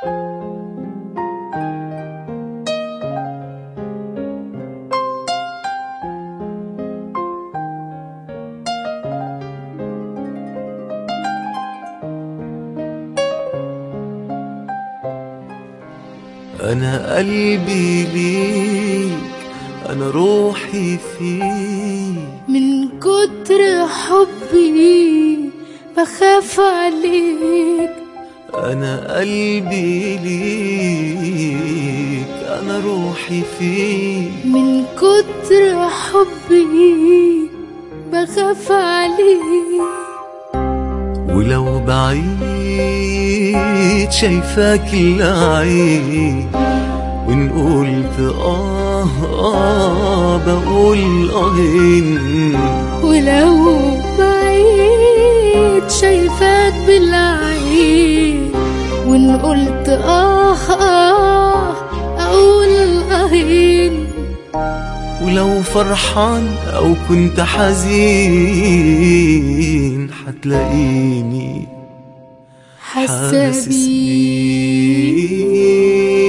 أنا قلبي ليك، أنا روحي فيك، من كتر حبي بخاف عليك. أنا قلبي ليك، أنا روحي فيك، من كتر حبي بخاف عليك. ولو بعيد شايفاك العين، وإن قلت بقول أغين. ولو بعيد شايفاك بالعين، وإن قلت أقول أغين. ولو فرحان أو كنت حزين حتلاقيني حاسس بيك.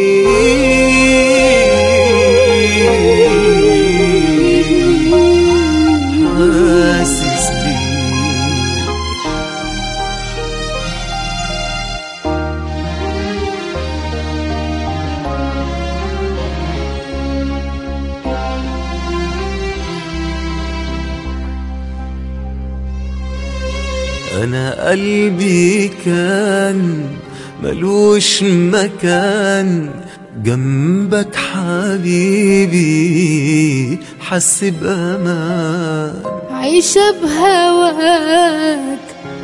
أنا قلبي كان ملوش مكان جنبك حبيبي، حس بأمان. عايشة بهواك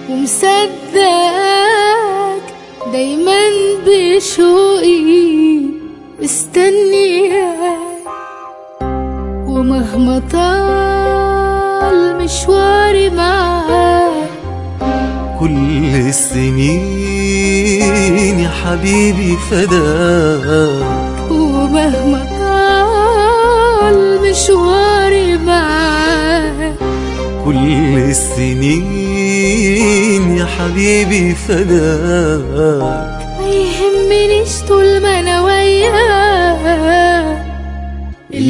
ومصدقك، دايما بشوقي مستنياك. ومهما طال مشواري معاك، كل السنين يا حبيبي فداك. ومهما طال مشواري معاك، كل السنين يا حبيبي فداك. ما يهمنيش طول ما انا وياك،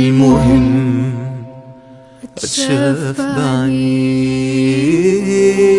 المهم اتشاف بعينيك.